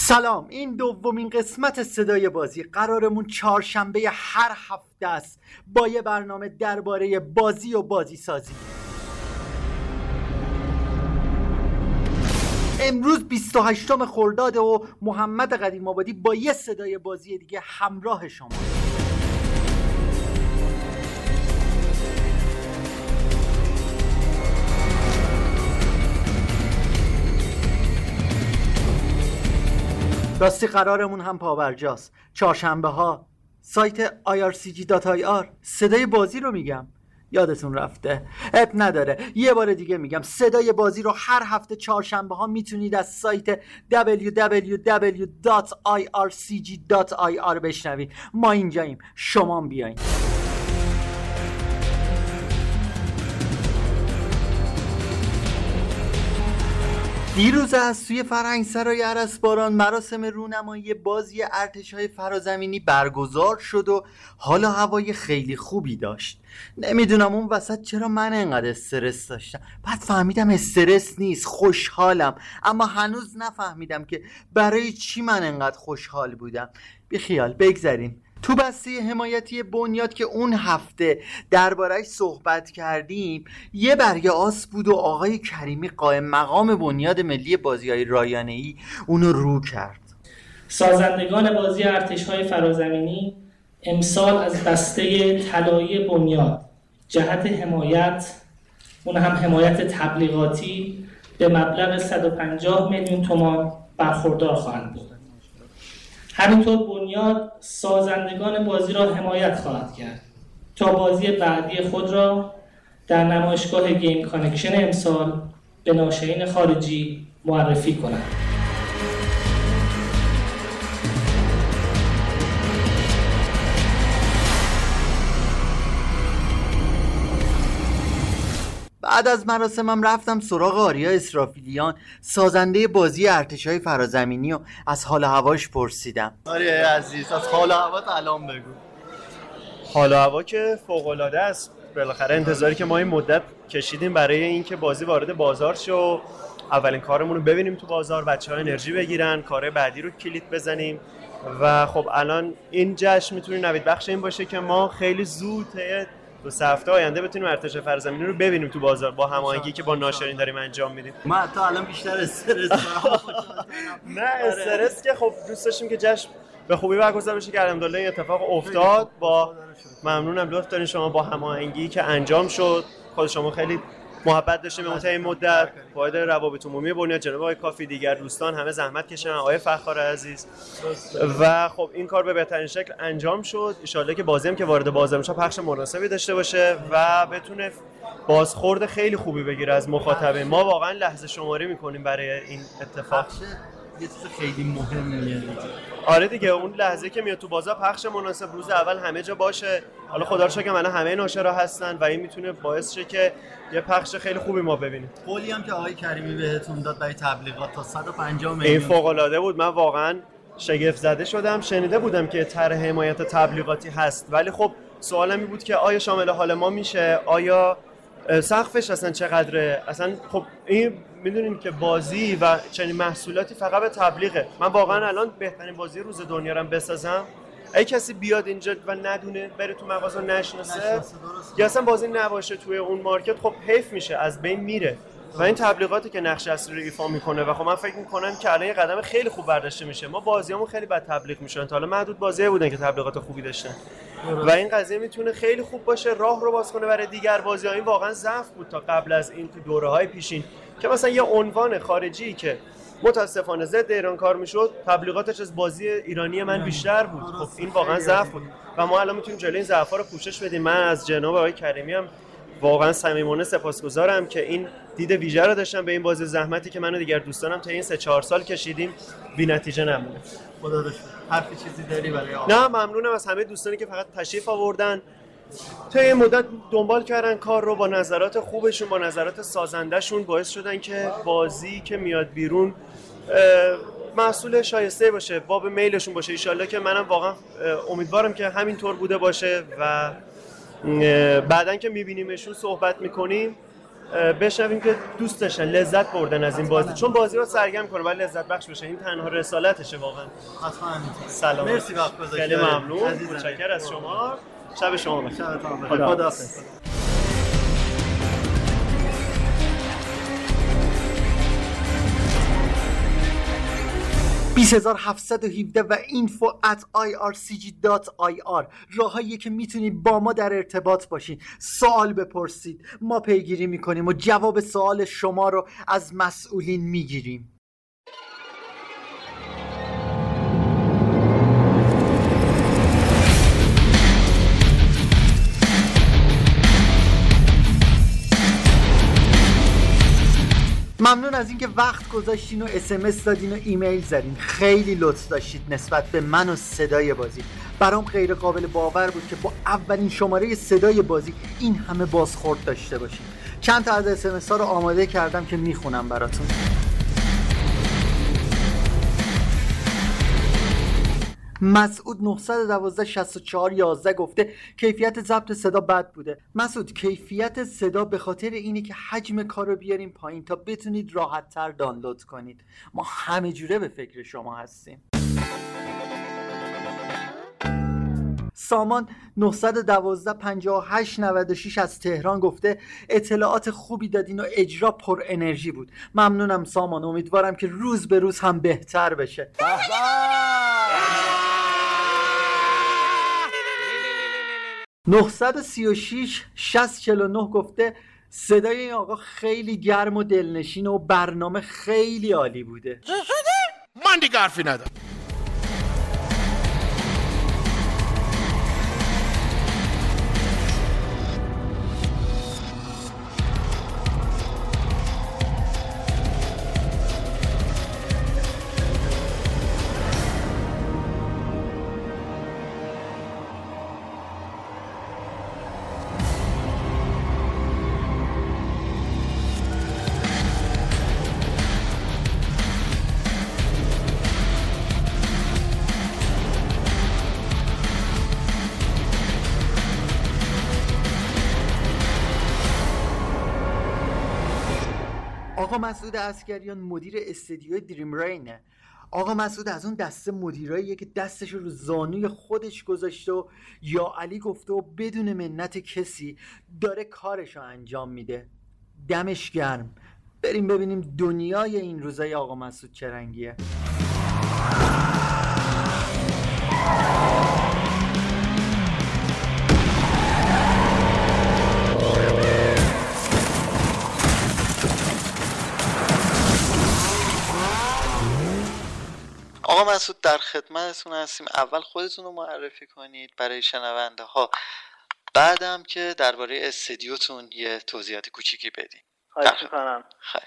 سلام، این دومین قسمت صدای بازی. قرارمون چهارشنبه هر هفته است با یه برنامه درباره بازی و بازی سازی. امروز 28 خرداد و محمد قدیم آبادی با یه صدای بازی دیگه همراه شما. راستی قرارمون هم پابرجاست. چهارشنبه ها سایت ircg.ir صدای بازی رو میگم، یادتون رفته؟ اب نداره، یه بار دیگه میگم صدای بازی رو هر هفته چهارشنبه ها میتونید از سایت www.ircg.ir بشنوید. ما اینجاییم، شما بیاین. دیروز از سوی فرهنگسرای ارسباران مراسم رونمایی بازی ارتش‌های فرازمینی برگزار شد و حال و هوای خیلی خوبی داشت. نمیدونم اون وسط چرا من انقدر استرس داشتم. بعد فهمیدم استرس نیست، خوشحالم. اما هنوز نفهمیدم که برای چی من انقدر خوشحال بودم. بیخیال، بگذاریم. تو بسته حمایتی بنیاد که اون هفته درباره‌اش صحبت کردیم یه برگه آس بود و آقای کریمی قائم مقام بنیاد ملی بازی‌های رایانه‌ای اونو رو کرد. سازندگان بازی ارتش‌های فرازمینی امسال از بسته طلایی بنیاد جهت حمایت، اون هم حمایت تبلیغاتی، به مبلغ 150 میلیون تومان برخوردار خواهند بود. همینطور بنیاد سازندگان بازی را حمایت خواهد کرد تا بازی بعدی خود را در نمایشگاه گیم کانکشن امسال به ناشرین خارجی معرفی کند. بعد از مراسمم رفتم سراغ آریا اسرافیلیان، سازنده بازی ارتش‌های فرازمینی، و از حال و هواش پرسیدم. آریا عزیز، از حال و هوات الان بگو. حال و هوا که فوق‌العاده است. بالاخره انتظاری که ما این مدت کشیدیم برای اینکه بازی وارد بازار شه، اولین کارمون رو ببینیم تو بازار، بچه‌ها انرژی بگیرن، کار بعدی رو کلید بزنیم. و خب الان این جشن میتونه نوید بخش این باشه که ما خیلی زود دو سه هفته آینده بتونیم ارتش فرازمینی رو ببینیم تو بازار با هماهنگی که با ناشرین داریم انجام میدیم. من حتی الان بیشتر استرس دارم. نه استرس که خب دوست داشتیم که جشن به خوبی برگزار بشه که الحمدلله این اتفاق افتاد. با ممنونم لطف دارین شما با هماهنگی که انجام شد. خود شما خیلی محبت داشتیم به مدت این مدت. قائد روابط عمومی بنیاد جناب آقای کافی، دیگر دوستان همه زحمت کشیدن، آقای فخار عزیز، و خب این کار به بهترین شکل انجام شد. ان شاءالله که بازی هم که وارد بازار میشه پخش مناسبی داشته باشه و بتونه بازخورد خیلی خوبی بگیره از مخاطبین. ما واقعا لحظه شماری میکنیم برای این اتفاق. یه چیز خیلی مهمیه. آره دیگه، اون لحظه که میاد تو بازار پخش مناسب روز اول همه جا باشه. حالا خدا رو شکر الان همه ناشرا هستن و این میتونه باعث شه که یه پخش خیلی خوبی ما ببینیم. قولی هم که آقای کریمی بهتون داد برای تبلیغات تا 150 میلیون، این فوق العاده بود. من واقعا شگفت زده شدم. شنیده بودم که طرح حمایت تبلیغاتی هست، ولی خب سوالم این بود که آیا شامل حال ما میشه؟ آیا سقفش اصلا چقدره؟ اصلا خب این میدونین که بازی و چنین محصولاتی فقط به تبلیغه. من واقعا الان بهترین بازی روز دنیا رو بسازم، اگه کسی بیاد اینجا و ندونه، بره تو مغازه نشناسه یا اصلا بازی نباشه توی اون مارکت، خب حیف میشه، از بین میره. و این تبلیغاتی که نقش اصلی رو ایفا میکنه و خب من فکر میکنم که الان یه قدم خیلی خوب برداشته میشه. ما بازیامون خیلی بد تبلیغ میشن، تا حالا معدود بازیایی بودن که تبلیغات خوبی داشتن و این قضیه میتونه خیلی خوب باشه، راه رو باز کنه برای دیگر بازی‌ها. این واقعا ضعف بود تا قبل از این تو دوره‌های پیشین که مثلا یه عنوان خارجی که متاسفانه ضد ایران کار میشد، تبلیغاتش از بازی ایرانی من بیشتر بود. خب این واقعا ضعف بود و ما الان میتونیم جلوی این ضعف‌ها رو پوشش بدیم. من از جناب آقای کریمی هم واقعا صمیمانه سپاسگزارم که این دید ویژه رو داشتن به این بازی. زحمتی که من و دیگر دوستانم تا این 3-4 سال کشیدیم بی‌نتیجه نمونه. خدا رو شکر. حرفی چیزی داری برای آقا؟ نه، ممنونم از همه دوستانی که فقط تشریف آوردن، تا این مدت دنبال کردن کار رو، با نظرات خوبشون، با نظرات سازندهشون باعث شدن که بازی که میاد بیرون محصول شایسته باشه، باب میلشون باشه. ان شاءالله که منم واقعا امیدوارم که همینطور بوده باشه و بعدن که میبینیمشون صحبت میکنیم بشنویم که دوست داشتن لذت بردن از این بازی، چون بازی رو سرگرم کنه ولی لذت بخش بشه. این تنها رسالتشه واقعا. حتما همینطور. سلام، مرسی وقت گذاشتید. خیلی ممنون، متشکرم از شما. شب شما بخیر. شبتون بخیر. خداحافظ. 20717 و info@ircg.ir راهایی که میتونید با ما در ارتباط باشین، سوال بپرسید، ما پیگیری میکنیم و جواب سوال شما رو از مسئولین میگیریم. ممنون از اینکه وقت گذاشتین و SMS دادین و ایمیل زدین. خیلی لطف داشتید نسبت به من و صدای بازی. برام غیر قابل باور بود که با اولین شماره صدای بازی این همه بازخورد داشته باشیم. چند تا از SMS ها رو آماده کردم که میخونم براتون. مسعود 912 64 11 گفته کیفیت ضبط صدا بد بوده. مسعود، کیفیت صدا به خاطر اینه که حجم کارو بیاریم پایین تا بتونید راحت تر دانلود کنید. ما همه جوره به فکر شما هستیم. سامان 912 58 96 از تهران گفته اطلاعات خوبی دادین و اجرا پر انرژی بود. ممنونم سامان، امیدوارم که روز به روز هم بهتر بشه. 936 6049 گفته صدای این آقا خیلی گرم و دلنشین و برنامه خیلی عالی بوده. من دیگه حرفی ندارم. آقا مسعود عسگریان مدیر استدیو دریم رینه. آقا مسعود از اون دسته مدیراییه که دستش رو زانوی خودش گذاشته و یا علی گفته و بدون منت کسی داره کارشو انجام میده. دمش گرم. بریم ببینیم دنیای این روزای آقا مسعود چه رنگیه. آقا مسعود در خدمتتون هستیم. اول خودتون رو معرفی کنید برای شنونده ها، بعدم که درباره استدیوتون یه توضیحات کوچیکی بدین. خواهش می‌کنم.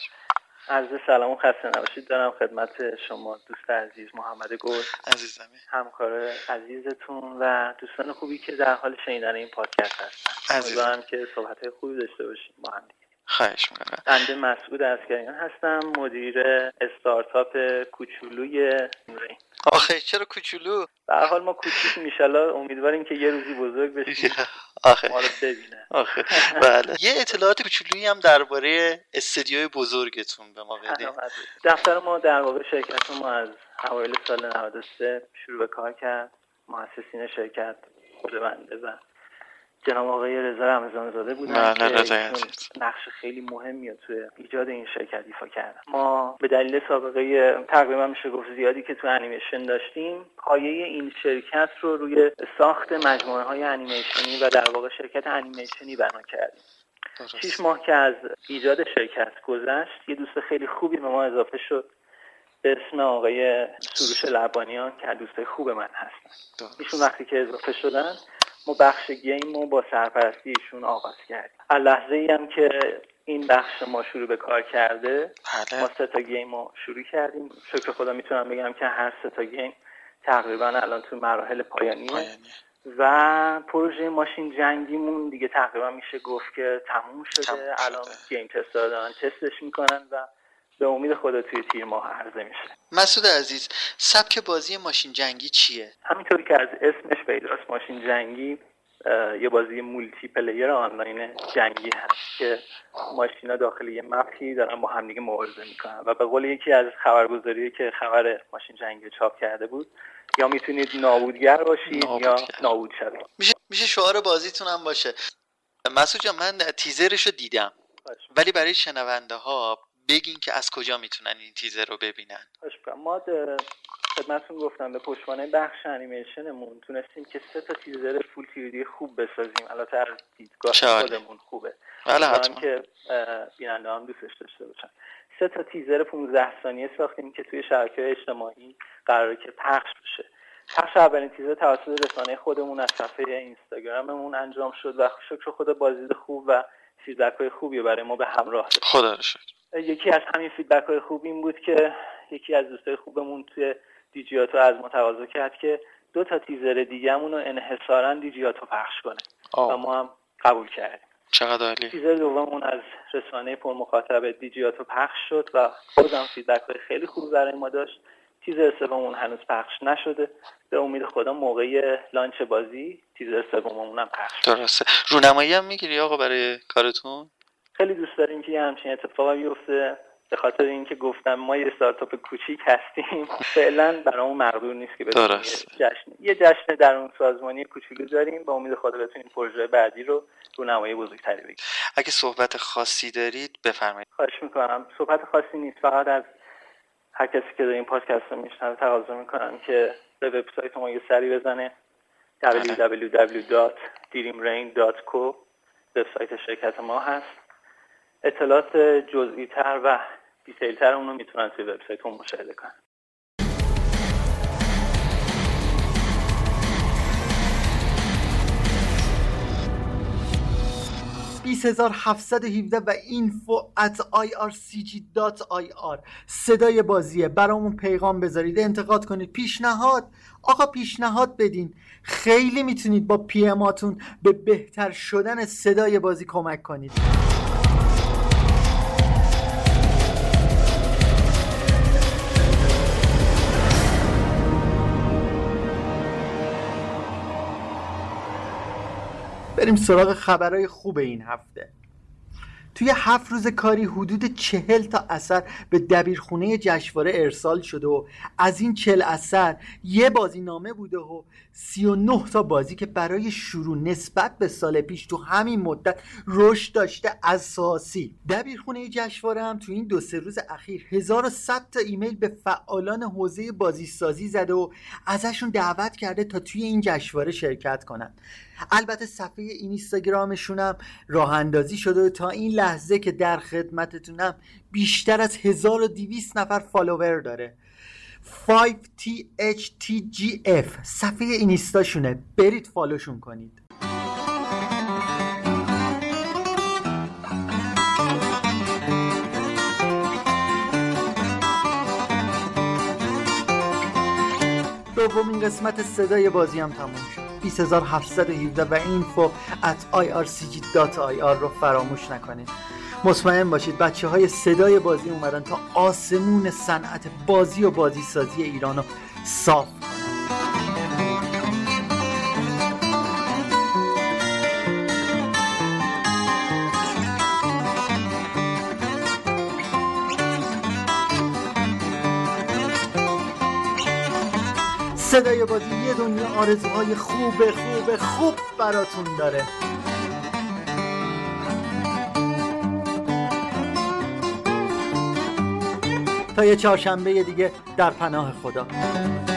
عرض سلام و خسته نباشید دارم خدمت شما دوست عزیز محمد گل عزیزمی، همکار عزیزتون و دوستان خوبی که در حال شنیدن این پادکست هستن. امیدوارم که صحبت‌های خوبی داشته باشیم با هم دیگه. خواهش می‌کنم. بنده مسعود عسگریان هستم، مدیر استارتاپ کوچولوی رین. آخه چرا کوچولو؟ به هر حال ما کوچیک میشالا امیدواریم که یه روزی بزرگ بشیم. آخه ما رو ببینه. آخه بله. یه اطلاعات کوچولویی هم درباره استدیوی بزرگتون به ما بدید. دفتر ما در واقع شرکت ما از اوایل سال 93 شروع به کار کرد. مؤسسین شرکت خود بنده و جناب آقای رضا رمضان‌زاده بودن که نقش خیلی مهمی توی ایجاد این شرکت ایفا کردن. ما به دلیل سابقه تقریبا میشه گفت زیادی که تو انیمیشن داشتیم، پایه این شرکت رو روی ساخت مجموعه‌های انیمیشنی و در واقع شرکت انیمیشنی بنا کردیم. 6 ماه که از ایجاد شرکت گذشت، یه دوست خیلی خوبی به ما اضافه شد به اسم آقای سروش لبانیان که دوست خوب من هستن. ایشون وقتی که اضافه شدن ما بخش گیم رو با سرپرستی ایشون آغاز کردیم. از لحظه‌ای هم که این بخش ما شروع به کار کرده ما 3 تا گیم رو شروع کردیم. شکر خدا میتونم بگم که هر 3 تا گیم تقریبا الان تو مراحل پایانیه و پروژه ماشین جنگیمون دیگه تقریبا میشه گفت که تموم شده. الان گیم تسترها دارن تستش میکنن و به امید خدا توی تیر ماه عرضه میشه. مسعود عزیز، سبک بازی ماشین جنگی چیه؟ همینطوری که از اسمش پیداست ماشین جنگی یه بازی مولتی پلیر آنلاین جنگی هست که ماشینا داخل یه مپی دارن با هم دیگه مبارزه میکنن و به قول یکی از خبرگزاری که خبر ماشین جنگی چاپ کرده بود، یا میتونید نابودگر باشید یا نابود شوید. میشه شعار بازیتون هم باشه. مسعود جان، من تیزرشو دیدم ولی برای شنونده ها بگین که از کجا میتونن این تیزر رو ببینن. ما خدمتتون گفتم به پشتوانه بخش انیمیشنمون تونستیم که 3 تیزر فول تیری خوب بسازیم. البته از دیدگاه خودمون خوبه، حتما که بیننده هم دوستش داشته باشن. 3 تیزر 15 ثانیه ساختیم که توی شبکه‌های اجتماعی قراره که پخش بشه. پخش اولین تیزر توسط رسانه خودمون از صفحه اینستاگراممون انجام شد و شکر خدا بازدید خوب و فیدبک‌های خوبی برای ما به همراه داشت. خدا رو شکر. یکی از همین فیدبک‌های خوب این بود که یکی از دوستای خوبمون توی دیجیاتو از ما تقاضا کرد که 2 تیزر دیگه‌مون رو انحصاراً دیجیاتو پخش کنه و ما هم قبول کردیم. چقدر عالی. تیزر دوممون از رسانه پرمخاطب دیجیاتو پخش شد و خودم فیدبک‌های خیلی خوب برای ما داشت. تیزر سوممون هنوز پخش نشده. به امید خدا موقع لانچ بازی تیزر سوممون هم پخش شد. درسته. رونمایی هم میگیری آقا برای کارتون؟ خیلی دوست داریم که همچین اتفاقی بیفته. به خاطر اینکه گفتم ما یه استارتاپ کوچیک هستیم، فعلا برامون مقدور نیست که بتونیم یه جشن درون سازمانی کوچولو داریم. با امید خدا بتونیم پروژه بعدی رو رونمایی بزرگتری بگیریم. اگه صحبت خاصی دارید بفرمایید. خواهش میکنم. صحبت خاصی نیست، فقط از هر کسی که داره این پادکست رو میشنوه تقاضا میکنم که به وبسایت ما یه سری بزنه. www.dreamrain.co وبسایت شرکت ما هست. اطلاعات جزئی تر و دیتیل تر اون رو میتونن توی وبسایت اون مشاهده کنن. 20717 و info@ircg.ir صدای بازیه. برامون پیغام بذارید، انتقاد کنید، پیشنهاد بدین. خیلی میتونید با پیماتون به بهتر شدن صدای بازی کمک کنید. بریم سراغ خبرهای خوب این هفته. توی 7 روز کاری حدود 40 تا اثر به دبیرخونه جشنواره ارسال شده و از این 40 اثر یه بازی نامه بوده و 39 تا بازی که برای شروع نسبت به سال پیش تو همین مدت رشد داشته اساسی. دبیرخونه جشنواره هم تو این 2-3 روز اخیر 1100 تا ایمیل به فعالان حوزه بازیسازی زده و ازشون دعوت کرده تا توی این جشنواره شرکت کنن. البته صفحه اینستاگرامشون هم راه اندازی شده و تا این لحظه که در خدمتتونم بیشتر از 1200 نفر فالوور داره. 5THTGF صفحه اینستاشونه، برید فالوشون کنید. دومین قسمت صدای بازی هم تموم شد. 20717 و info@ircg.ir رو فراموش نکنید. مطمئن باشید بچه های صدای بازی اومدن تا آسمون صنعت بازی و بازی سازی ایران رو صاف کنن. صدای بازی یه دنیا آرزوهای خوب براتون داره. تا یه چهارشنبه دیگه در پناه خدا.